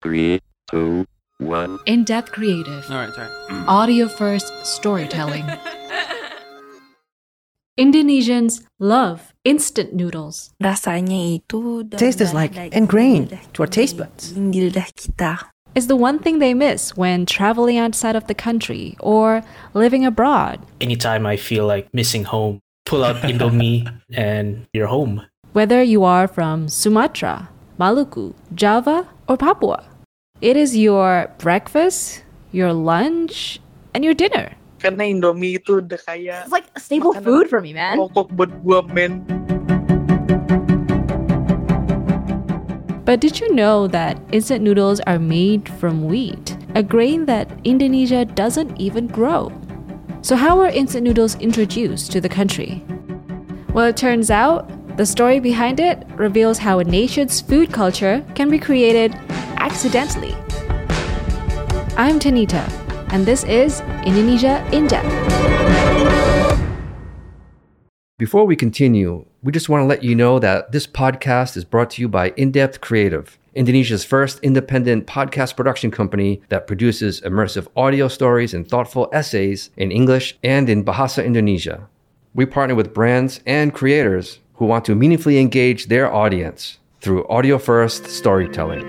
3, 2, 1. In-depth creative. All right, sorry. Audio-first storytelling. Indonesians love instant noodles. Rasanya itu Taste is like ingrained to our taste buds. di lidah kita. It's the one thing they miss when traveling outside of the country or living abroad. Anytime I feel like missing home, pull out Indomie and you're home. Whether you are from Sumatra, Maluku, Java, or Papua, it is your breakfast, your lunch, and your dinner. Karena Indomie itu udah kayak It's like a staple food for me, man. pokok buat gua, men. But did you know that instant noodles are made from wheat, a grain that Indonesia doesn't even grow? So how were instant noodles introduced to the country? Well, it turns out the story behind it reveals how a nation's food culture can be created accidentally. I'm Tanita, and this is Indonesia in Depth. Before we continue, we just want to let you know that this podcast is brought to you by In-Depth Creative, Indonesia's first independent podcast production company that produces immersive audio stories and thoughtful essays in English and in Bahasa Indonesia. We partner with brands and creators who want to meaningfully engage their audience through audio-first storytelling.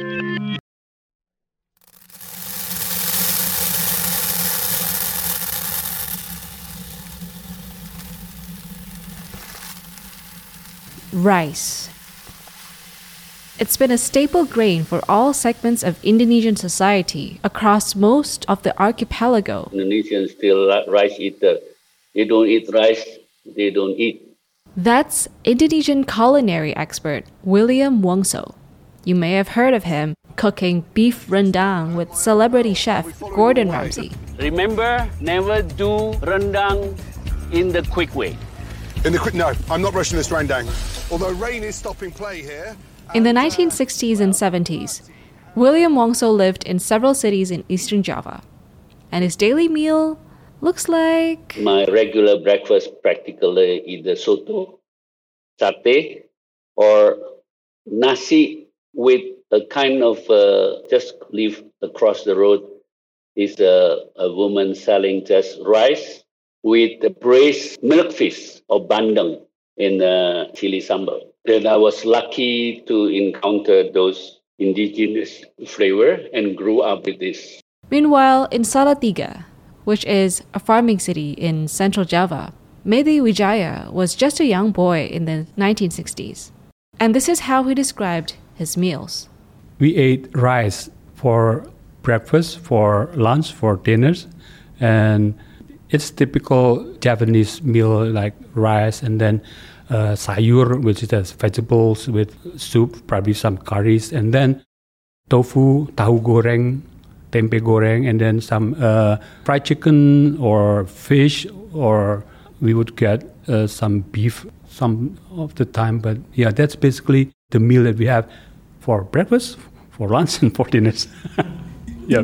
Rice. It's been a staple grain for all segments of Indonesian society across most of the archipelago. Indonesians still rice eater. They don't eat rice, they don't eat. That's Indonesian culinary expert William Wongso. You may have heard of him cooking beef rendang with celebrity chef Gordon Ramsay. Remember, never do rendang in the quick way. No, I'm not rushing this rendang. Although rain is stopping play here. In the 1960s and 70s, William Wongso lived in several cities in Eastern Java. And his daily meal looks like... My regular breakfast practically either soto, satay, or nasi with a kind of, just live across the road is a woman selling just rice with the braised milkfish or bandeng in chili sambal. And I was lucky to encounter those indigenous flavor and grew up with this. Meanwhile, in Salatiga, which is a farming city in central Java, Medi Wijaya was just a young boy in the 1960s. And this is how he described his meals. We ate rice for breakfast, for lunch, for dinners, and it's typical Japanese meal like rice and then sayur, which is vegetables with soup, probably some curries, and then tofu, tahu goreng, tempe goreng, and then some fried chicken or fish, or we would get some beef some of the time. But yeah, that's basically the meal that we have for breakfast, for lunch, and for dinners. Yeah.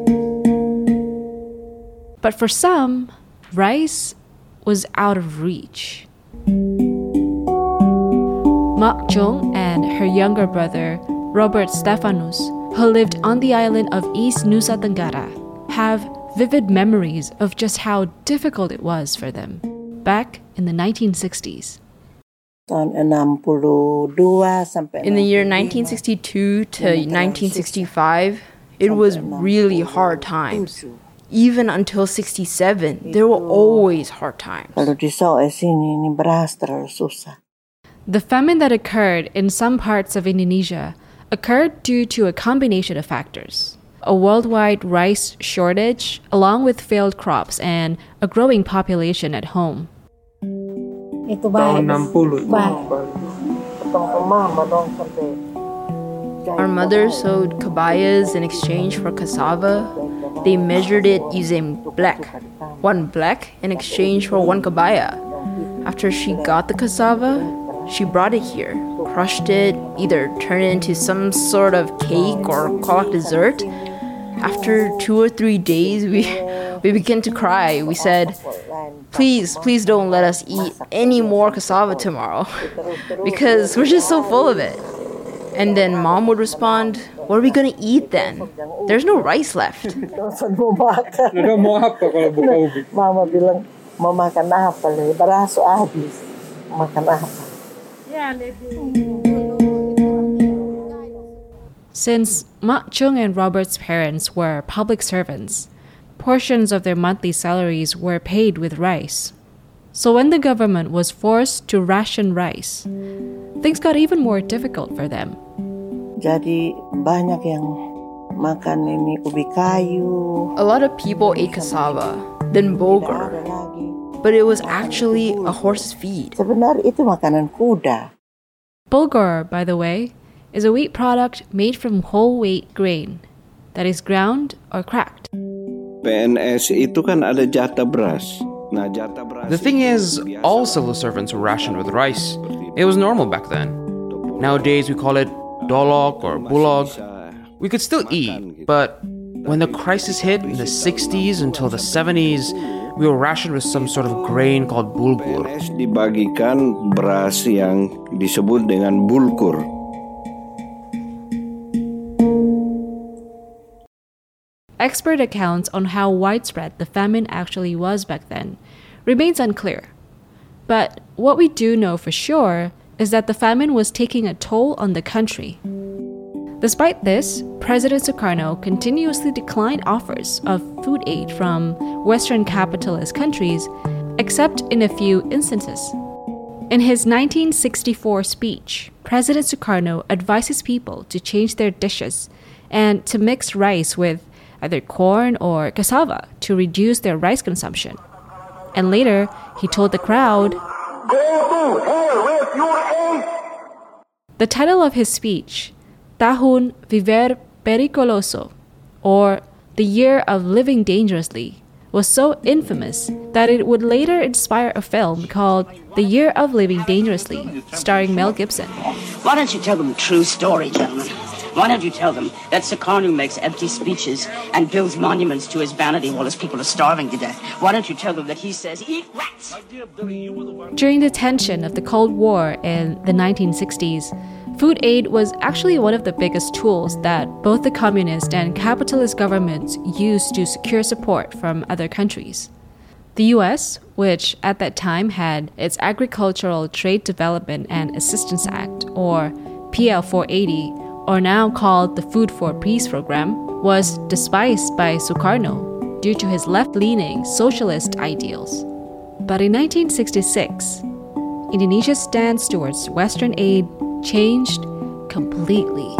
But for some, rice was out of reach. Mak Jong and her younger brother, Robert Stefanus, who lived on the island of East Nusa Tenggara, have vivid memories of just how difficult it was for them back in the 1960s. In In the year 1962 to 1965, it was really hard times. Even until 67, there were always hard times. The famine that occurred in some parts of Indonesia occurred due to a combination of factors. A worldwide rice shortage, along with failed crops and a growing population at home. Our mother sowed kabayas in exchange for cassava. They measured it using black. 1 black in exchange for 1 kabaya. After she got the cassava, she brought it here, crushed it, either turned it into some sort of cake or kolak dessert. After 2 or 3 days, we began to cry. We said, please don't let us eat any more cassava tomorrow because we're just so full of it. And then mom would respond, What are we gonna eat then? There's no rice left. Mama bilang, mau makan apa le? Baraso habis. Makan apa? Since Mak Chung and Robert's parents were public servants, portions of their monthly salaries were paid with rice. So when the government was forced to ration rice, things got even more difficult for them. Jadi banyak yang makan ini ubi kayu. A lot of people ate cassava, then bulgur, but it was actually a horse's feed. Sebenarnya itu makanan kuda. Bulgur, by the way, is a wheat product made from whole wheat grain that is ground or cracked. PNS itu kan ada jatah beras. The thing is, all civil servants were rationed with rice. It was normal back then. Nowadays we call it dolok or bulog. We could still eat, but when the crisis hit in the 60s until the 70s, we were rationed with some sort of grain called bulgur. PNS dibagikan beras yang disebut dengan bulgur. Expert accounts on how widespread the famine actually was back then remains unclear. But what we do know for sure is that the famine was taking a toll on the country. Despite this, President Sukarno continuously declined offers of food aid from Western capitalist countries, except in a few instances. In his 1964 speech, President Sukarno advises people to change their dishes and to mix rice with either corn or cassava to reduce their rice consumption. And later, he told the crowd, "Go to hell with your aid!" The title of his speech, Tahun Viver Pericoloso, or The Year of Living Dangerously, was so infamous that it would later inspire a film called The Year of Living Dangerously, starring Mel Gibson. Why don't you tell them the true story, gentlemen? Why don't you tell them that Sukarno makes empty speeches and builds monuments to his vanity while his people are starving to death? Why don't you tell them that he says, "Eat rats"? During the tension of the Cold War in the 1960s, food aid was actually one of the biggest tools that both the communist and capitalist governments used to secure support from other countries. The US, which at that time had its Agricultural Trade Development and Assistance Act, or PL 480, or now called the Food for Peace program, was despised by Sukarno due to his left-leaning socialist ideals. But in 1966, Indonesia's stance towards Western aid changed completely.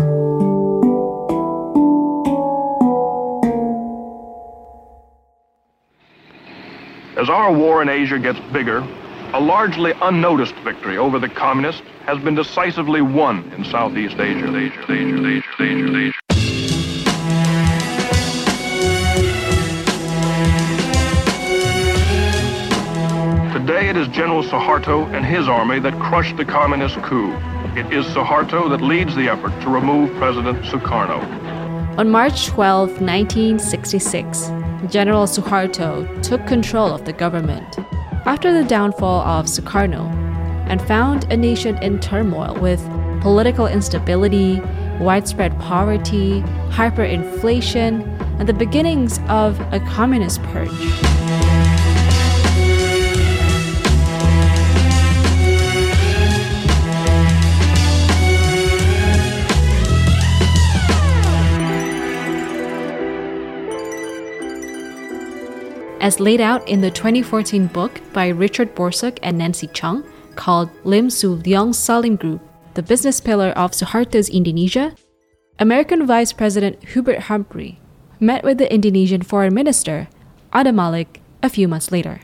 As our war in Asia gets bigger, a largely unnoticed victory over the communists has been decisively won in Southeast Asia. Today it is General Suharto and his army that crushed the communist coup. It is Suharto that leads the effort to remove President Sukarno. On March 12, 1966, General Suharto took control of the government after the downfall of Sukarno and found a nation in turmoil with political instability, widespread poverty, hyperinflation, and the beginnings of a communist purge. As laid out in the 2014 book by Richard Borsuk and Nancy Chung called Lim Su Leong Salim Group, The Business Pillar of Suharto's Indonesia, American Vice President Hubert Humphrey met with the Indonesian Foreign Minister, Adam Malik, a few months later.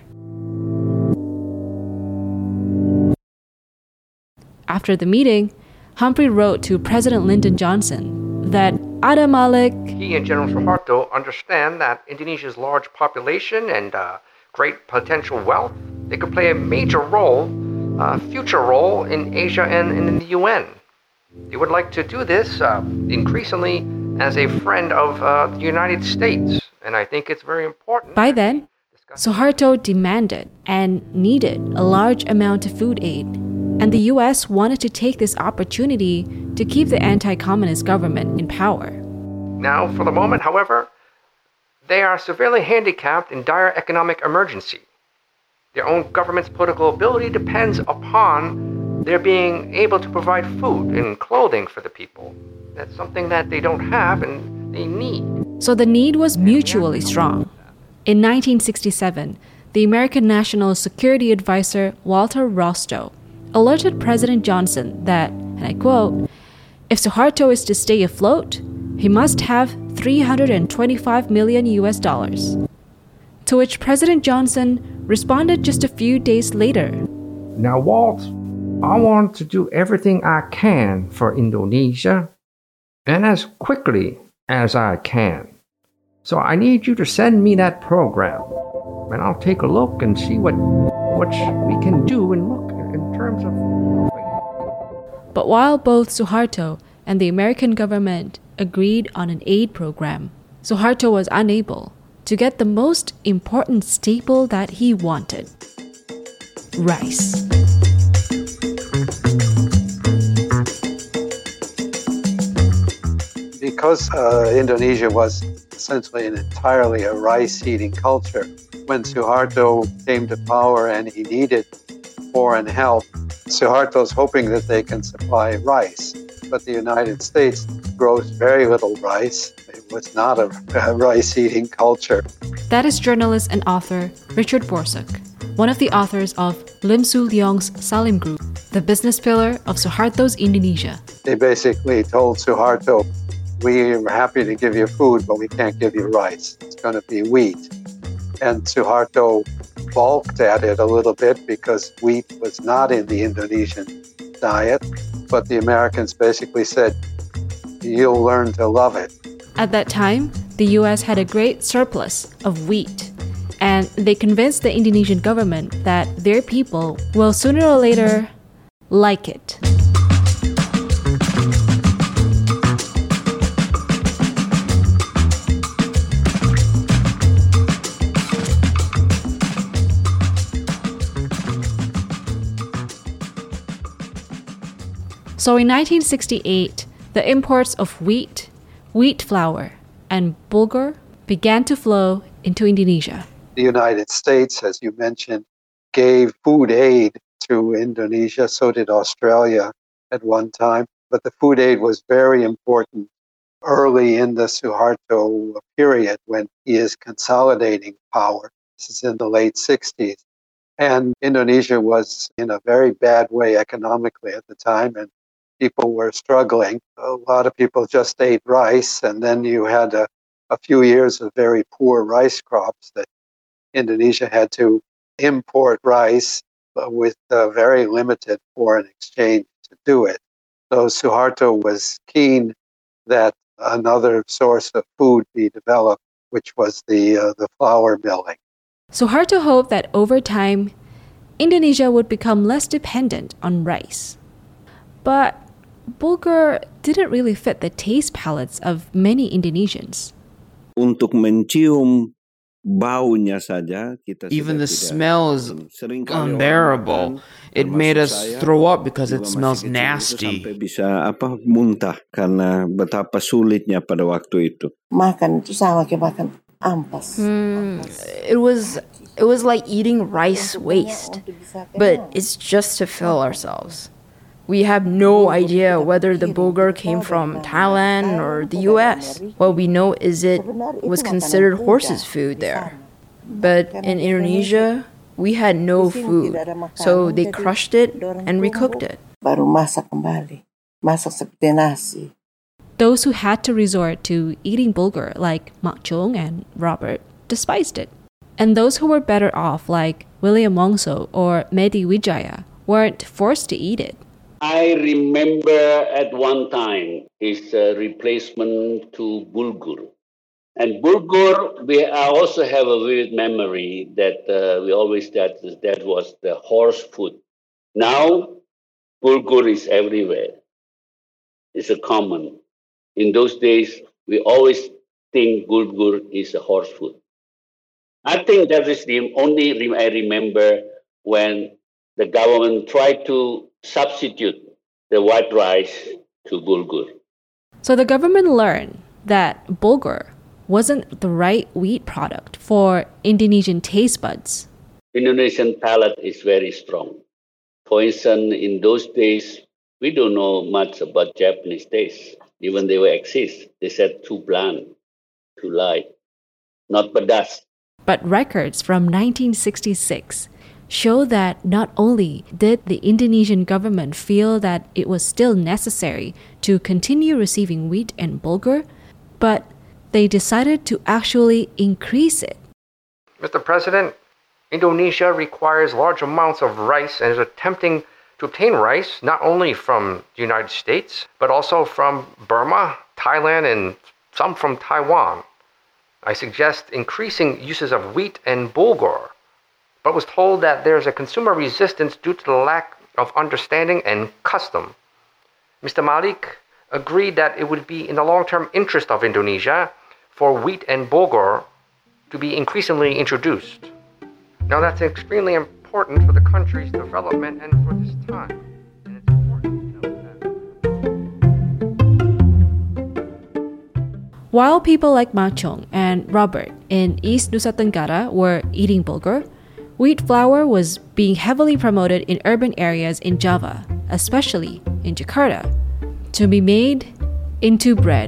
After the meeting, Humphrey wrote to President Lyndon Johnson that Adam Malik, he and General Suharto understand that Indonesia's large population and great potential wealth, they could play a major role, future role in Asia and in the UN. They would like to do this increasingly as a friend of the United States, and I think it's very important. By then, Suharto demanded and needed a large amount of food aid, and the US wanted to take this opportunity to keep the anti-communist government in power. Now, for the moment, however, they are severely handicapped in dire economic emergency. Their own government's political ability depends upon their being able to provide food and clothing for the people. That's something that they don't have and they need. So the need was mutually strong. In 1967, the American National Security Advisor Walter Rostow alerted President Johnson that, and I quote, "If Suharto is to stay afloat, he must have $325 million US." To which President Johnson responded just a few days later. Now, Walt, I want to do everything I can for Indonesia, and as quickly as I can. So I need you to send me that program, and I'll take a look and see what we can do and look in terms of. But while both Suharto and the American government agreed on an aid program, Suharto was unable to get the most important staple that he wanted: rice. Because Indonesia was essentially an entirely a rice-eating culture, when Suharto came to power and he needed foreign help, Suharto's hoping that they can supply rice. But the United States grows very little rice. It was not a rice-eating culture. That is journalist and author Richard Borsuk, one of the authors of Lim Soo Leong's Salim Group, the business pillar of Suharto's Indonesia. They basically told Suharto, "We're happy to give you food, but we can't give you rice. It's going to be wheat." And Suharto balked at it a little bit because wheat was not in the Indonesian diet. But the Americans basically said, "You'll learn to love it." At that time, the US had a great surplus of wheat, and they convinced the Indonesian government that their people will sooner or later like it. So in 1968, the imports of wheat flour, and bulgur began to flow into Indonesia. The United States, as you mentioned, gave food aid to Indonesia. So did Australia at one time. But the food aid was very important early in the Suharto period when he is consolidating power. This is in the late 60s. And Indonesia was in a very bad way economically at the time, and people were struggling. A lot of people just ate rice, and then you had a few years of very poor rice crops that Indonesia had to import rice with very limited foreign exchange to do it. So Suharto was keen that another source of food be developed, which was the flour milling. Suharto hoped that over time, Indonesia would become less dependent on rice. But bulgur didn't really fit the taste palates of many Indonesians. Untuk mencium baunya saja, even the smell is unbearable. It made us throw up because it smells nasty. Sampai bisa muntah karena betapa sulitnya pada waktu itu. Makan itu sama kayak makan ampas. It was like eating rice waste, but it's just to fill ourselves. We have no idea whether the bulgur came from Thailand or the US. What we know is it was considered horses' food there. But in Indonesia, we had no food, so they crushed it and recooked it. Baru masak kembali, masak seperti nasi. Those who had to resort to eating bulgur, like Mak Chung and Robert, despised it. And those who were better off, like William Wongso or Mehdi Wijaya, weren't forced to eat it. I remember at one time his replacement to bulgur. And bulgur, I also have a vivid memory that we always that was the horse food. Now, bulgur is everywhere. It's a common. In those days, we always think bulgur is a horse food. I think that is the only I remember when the government tried to substitute the white rice to bulgur. So the government learned that bulgur wasn't the right wheat product for Indonesian taste buds. Indonesian palate is very strong. For instance, in those days, we don't know much about Japanese taste. Even they will exist. They said too bland, too light, not pedas. But records from 1966 show that not only did the Indonesian government feel that it was still necessary to continue receiving wheat and bulgur, but they decided to actually increase it. Mr. President, Indonesia requires large amounts of rice and is attempting to obtain rice not only from the United States, but also from Burma, Thailand, and some from Taiwan. I suggest increasing uses of wheat and bulgur, but was told that there's a consumer resistance due to the lack of understanding and custom. Mr. Malik agreed that it would be in the long-term interest of Indonesia for wheat and bulgur to be increasingly introduced. Now that's extremely important for the country's development and for this time. And it's important to know that. While people like Machong and Robert in East Nusa Tenggara were eating bulgur, wheat flour was being heavily promoted in urban areas in Java, especially in Jakarta, to be made into bread.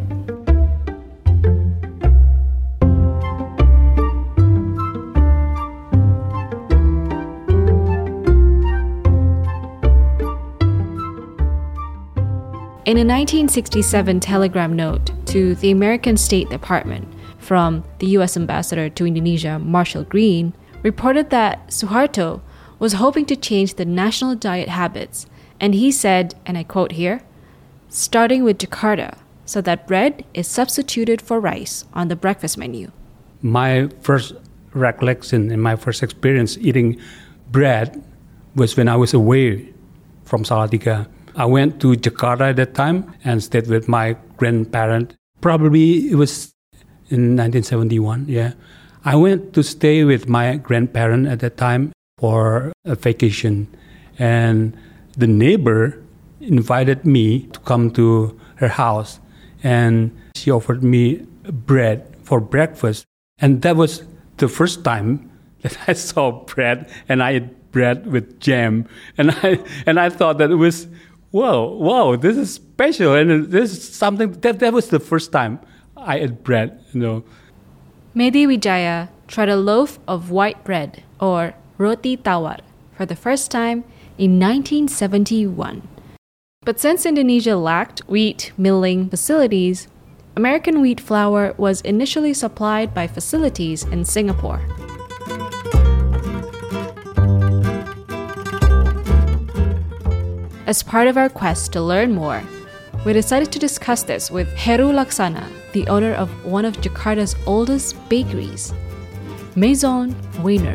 In a 1967 telegram note to the American State Department from the U.S. Ambassador to Indonesia, Marshall Green, reported that Suharto was hoping to change the national diet habits, and he said, and I quote here, starting with Jakarta, so that bread is substituted for rice on the breakfast menu. My first recollection and my first experience eating bread was when I was away from Salatiga. I went to Jakarta at that time and stayed with my grandparent. Probably it was in 1971, yeah. I went to stay with my grandparent at that time for a vacation. And the neighbor invited me to come to her house. And she offered me bread for breakfast. And that was the first time that I saw bread, and I ate bread with jam. And I thought that it was, wow, this is special, and this is something that was the first time I ate bread, Mehdi Wijaya tried a loaf of white bread, or roti tawar, for the first time in 1971. But since Indonesia lacked wheat milling facilities, American wheat flour was initially supplied by facilities in Singapore. As part of our quest to learn more, we decided to discuss this with Heru Laksana, the owner of one of Jakarta's oldest bakeries, Maison Weiner.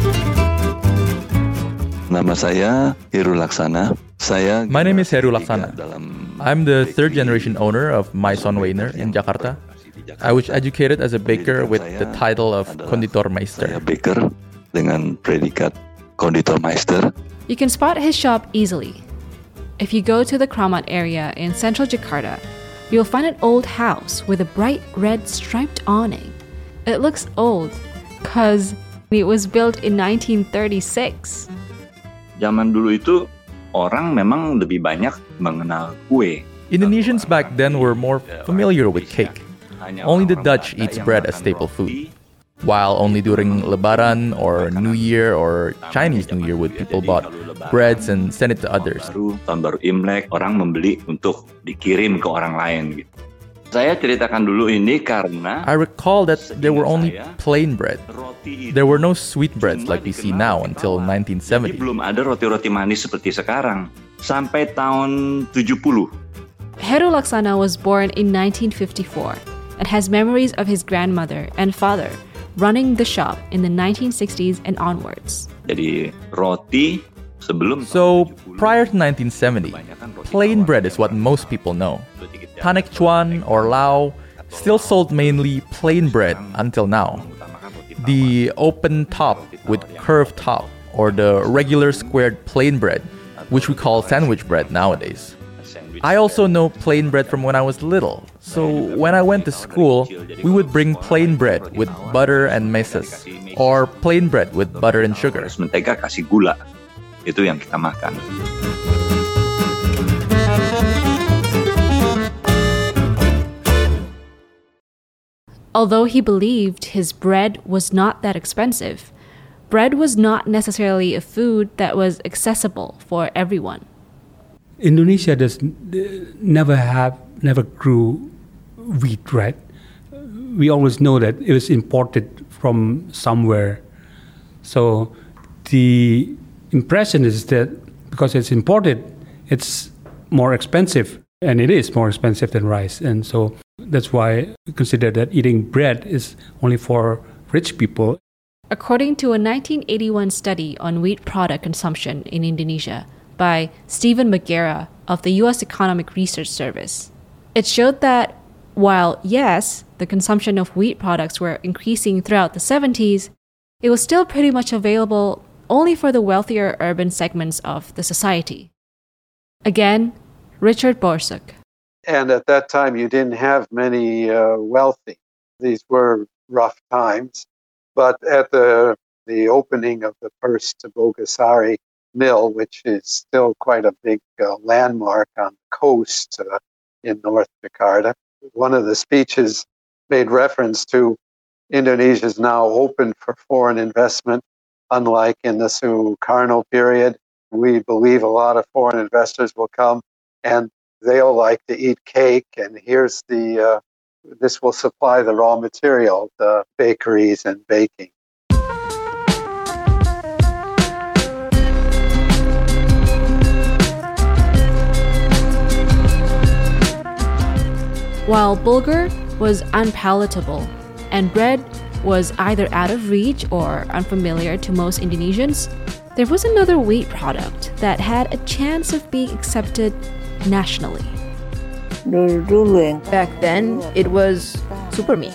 Nama saya Heru Laksana. My name is Heru Laksana. I'm the third generation owner of Maison Weiner in Jakarta. I was educated as a baker with the title of Konditormeister. Saya baker dengan predikat Konditormeister. You can spot his shop easily. If you go to the Kramat area in central Jakarta, you'll find an old house with a bright red striped awning. It looks old because it was built in 1936. Zaman dulu itu orang memang lebih banyak mengenal kue. Indonesians back then were more familiar with cake. Only the Dutch eats bread as staple food. While only during Lebaran or New Year or Chinese New Year would people bought breads and send it to others. Tahun baru Imlek, orang membeli untuk dikirim ke orang lain. Saya ceritakan dulu ini karena I recall that there were only plain bread. There were no sweet breads like we see now until 1970. Belum ada roti-roti manis seperti sekarang sampai tahun 70. Heru Laksana was born in 1954 and has memories of his grandmother and father running the shop in the 1960s and onwards. Jadi roti sebelum So, prior to 1970, plain bread is what most people know. Panek Chuan or Lao still sold mainly plain bread until now. The open top with curved top, or the regular squared plain bread, which we call sandwich bread nowadays. I also know plain bread from when I was little, So when I went to school, we would bring plain bread with butter and mesas, or plain bread with butter and sugar. Mentega kasih gula. Itu yang kita makan. Although he believed his bread was not that expensive, bread was not necessarily a food that was accessible for everyone. Indonesia never grew wheat, right? We always know that it was imported from somewhere. So the impression is that because it's imported, it's more expensive, and it is more expensive than rice. And so that's why we consider that eating bread is only for rich people. According to a 1981 study on wheat product consumption in Indonesia by Stephen McGarrah of the U.S. Economic Research Service, it showed that while, yes, the consumption of wheat products were increasing throughout the 70s, it was still pretty much available only for the wealthier urban segments of the society. Again, Richard Borsuk. And at that time, you didn't have many wealthy. These were rough times. But at the opening of the first Bogasari mill, which is still quite a big landmark on the coast in North Jakarta, one of the speeches made reference to Indonesia is now open for foreign investment, unlike in the Sukarno period. We believe a lot of foreign investors will come and they'll like to eat cake, and here's this will supply the raw material, the bakeries and baking. While bulgur was unpalatable and bread was either out of reach or unfamiliar to most Indonesians, there was another wheat product that had a chance of being accepted nationally. Back then, it was Supermi.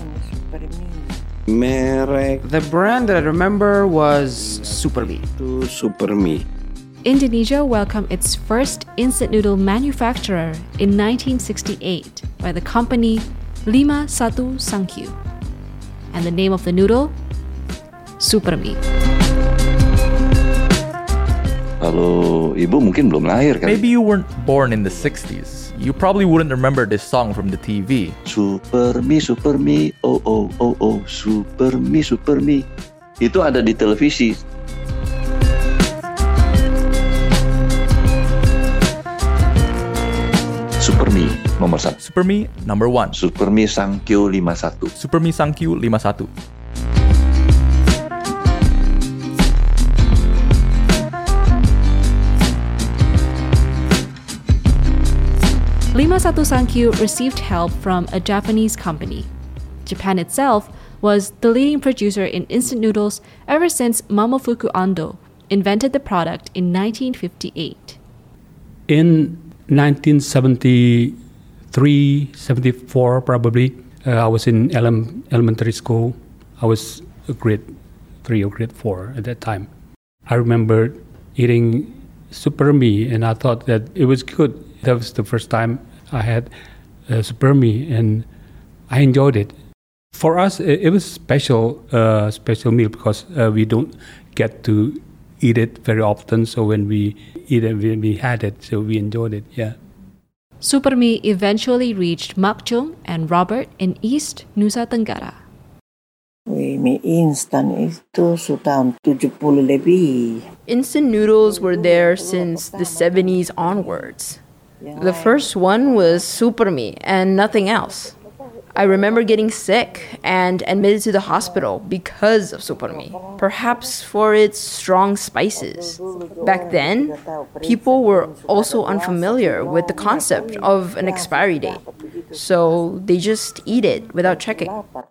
The brand that I remember was Supermi. Indonesia welcomed its first instant noodle manufacturer in 1968 by the company 51 Sangkyu. And the name of the noodle? Supermi. Kalau ibu mungkin belum lahir kan? Maybe you weren't born in the 60s. You probably wouldn't remember this song from the TV. Supermi, Supermi, oh oh oh oh, Supermi, Supermi. Itu ada di televisi. Supermi nomor 1. Supermi number 1. Supermi Sangkyu 51. Supermi Sangkyu 51. Sangkyu received help from a Japanese company. Japan itself was the leading producer in instant noodles ever since Momofuku Ando invented the product in 1958. In 1973, 74 probably, I was in elementary school. I was a grade 3 or grade 4 at that time. I remember eating Supermi and I thought that it was good. That was the first time I had Supermi and I enjoyed it. For us, it was special meal because we don't get to eat it very often. So when we eat it, we had it, so we enjoyed it. Yeah. Supermi eventually reached Mak Chung and Robert in East Nusa Tenggara. Mie instan itu sudah 70 lebih. Instant noodles were there since the 70s onwards. The first one was Supermi and nothing else. I remember getting sick and admitted to the hospital because of Supermi, perhaps for its strong spices. Back then, people were also unfamiliar with the concept of an expiry date, so they just eat it without checking.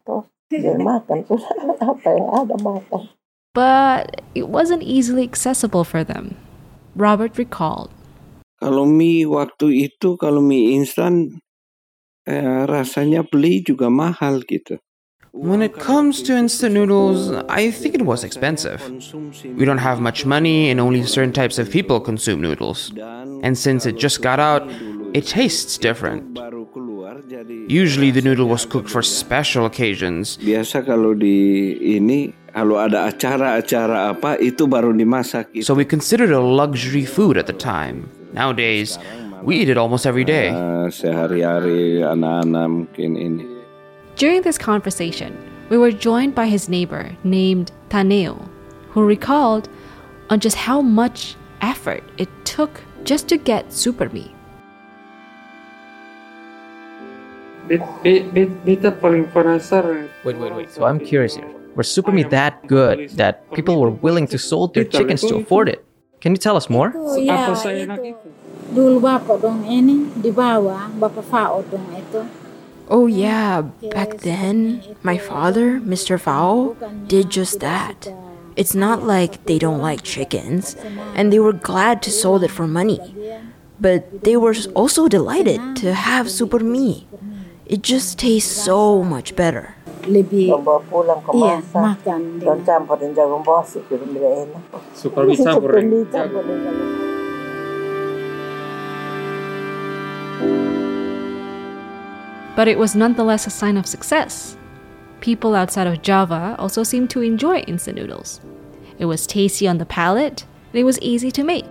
But it wasn't easily accessible for them. Robert recalled. Kalau mie waktu itu, kalau mie instan, rasanya beli juga mahal gitu. When it comes to instant noodles, I think it was expensive. We don't have much money and only certain types of people consume noodles. And since it just got out, it tastes different. Usually the noodle was cooked for special occasions. Biasa kalau di ini kalau ada acara-acara apa itu baru dimasak. So we considered it a luxury food at the time. Nowadays, we eat it almost every day. Sehari-hari anak-anak mungkin ini. During this conversation, we were joined by his neighbor named Taneo, who recalled on just how much effort it took just to get super mee. Beta paling penasaran. Wait. So I'm curious here. Was super mee that good that people were willing to sold their chickens to afford it? Can you tell us more? Apa saya nak itu? Dulu bapak dong ini di bawah, bapak Fao dong itu. Oh yeah, back then, my father, Mr. Fao, did just that. It's not like they don't like chickens, and they were glad to sold it for money. But they were also delighted to have super mee. It just tastes so much better. Lebih makan. Dan campurin jagung basi itu lebih enak. Super mee campurin. But it was nonetheless a sign of success. People outside of Java also seemed to enjoy instant noodles. It was tasty on the palate, and it was easy to make.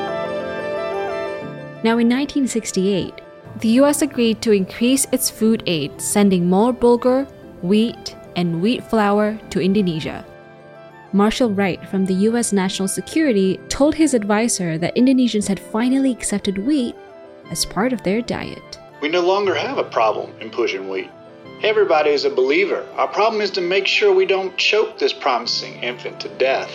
Now in 1968, the US agreed to increase its food aid, sending more bulgur, wheat, and wheat flour to Indonesia. Marshall Wright from the US National Security told his advisor that Indonesians had finally accepted wheat as part of their diet. We no longer have a problem in pushing wheat. Everybody is a believer. Our problem is to make sure we don't choke this promising infant to death.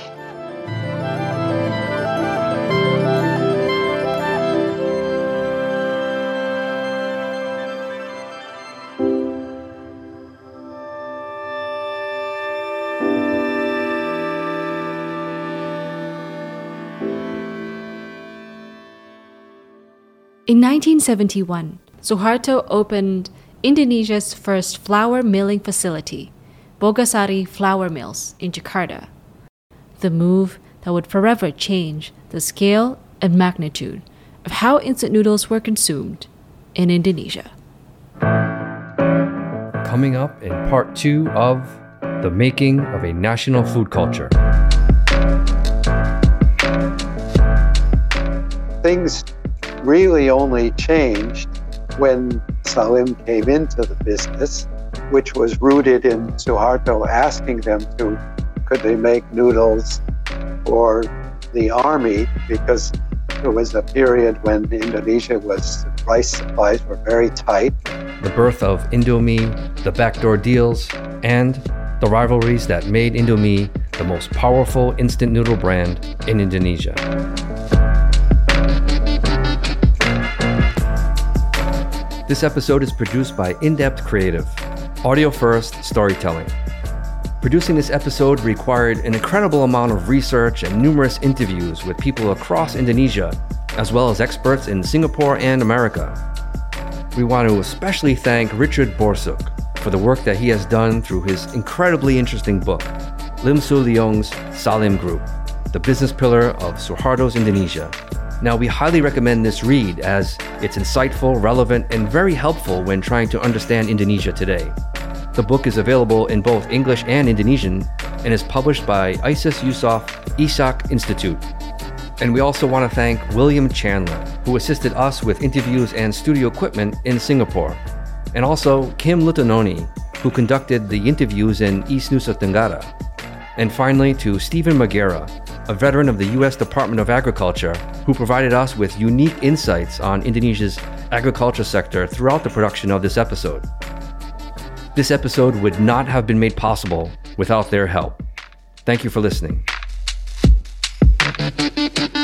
In 1971, Suharto opened Indonesia's first flour milling facility, Bogasari Flour Mills, in Jakarta. The move that would forever change the scale and magnitude of how instant noodles were consumed in Indonesia. Coming up in part 2 of The Making of a National Food Culture. Things really only changed when Salim came into the business, which was rooted in Suharto asking them could they make noodles for the army, because there was a period when rice supplies were very tight. The birth of Indomie, the backdoor deals, and the rivalries that made Indomie the most powerful instant noodle brand in Indonesia. This episode is produced by In-Depth Creative, audio-first storytelling. Producing this episode required an incredible amount of research and numerous interviews with people across Indonesia, as well as experts in Singapore and America. We want to especially thank Richard Borsuk for the work that he has done through his incredibly interesting book, Lim Soo Leong's Salim Group, the business pillar of Suharto's Indonesia. Now, we highly recommend this read as it's insightful, relevant, and very helpful when trying to understand Indonesia today. The book is available in both English and Indonesian and is published by Isis Yusof Ishak Institute. And we also want to thank William Chandler, who assisted us with interviews and studio equipment in Singapore, and also Kim Lutanoni, who conducted the interviews in East Nusa Tenggara. And finally, to Stephen Magera, a veteran of the U.S. Department of Agriculture, who provided us with unique insights on Indonesia's agriculture sector throughout the production of this episode. This episode would not have been made possible without their help. Thank you for listening.